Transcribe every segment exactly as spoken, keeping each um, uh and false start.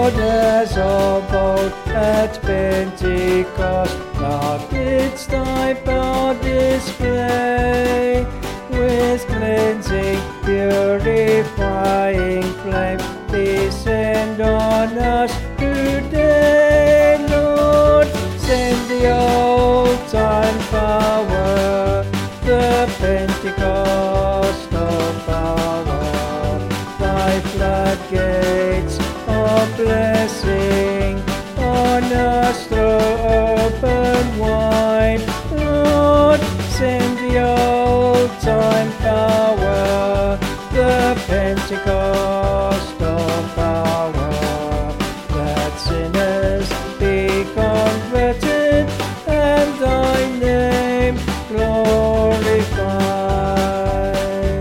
Lord, as of old at Pentecost, thou didst thy power display, with cleansing, purifying flame, descend on us today, Lord. Send the old-time power, the Pentecostal power, thy floodgates of blessing on us throw open wide, Lord. Send the old-time power, the Pentecostal power, that sinners be converted and thy name glorified.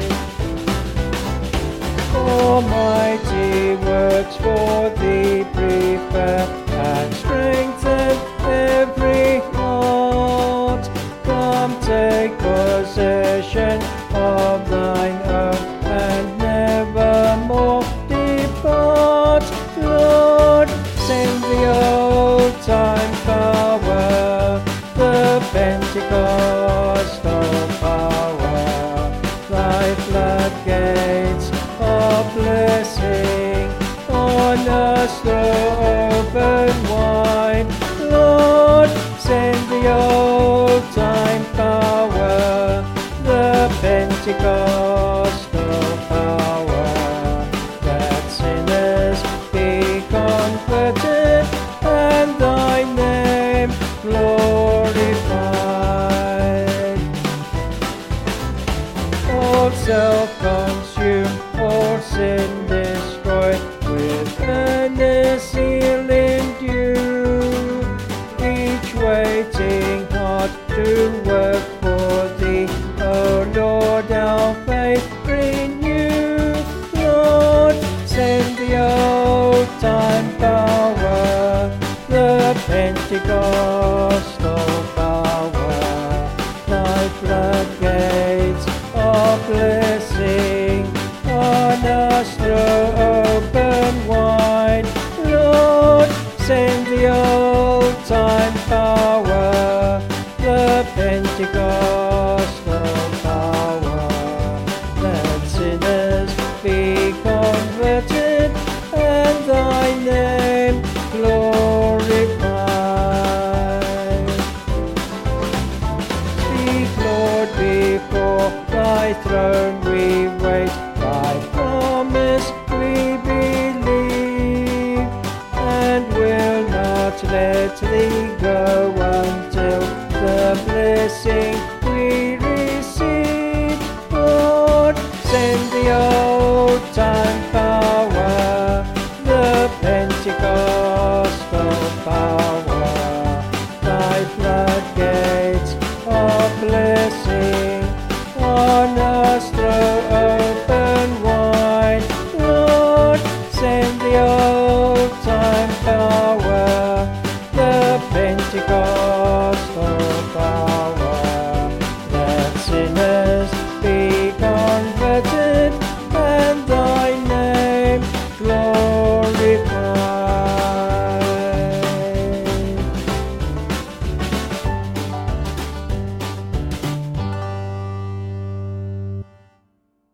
Almighty works for thee prepare and strengthen every heart. Come take possession of thine earth and nevermore depart, Lord. Send the old-time power, the Pentecostal power, thy floodgates of blessing on us throw open wide, Lord. Send the old-time power, the Pentecostal power, that sinners be converted and thy name glorified. All self-consumed, all sin destroyed, with earnest zeal endure, each waiting heart to work for thee, O Lord, our faith renew. Lord, send the old-time power, the Pentecostal power, thy floodgates of blessing on us throw open wide, Lord. Send the old-time power, the Pentecostal power, that sinners be converted and thy name glorified. Speak, Lord, before thy throne we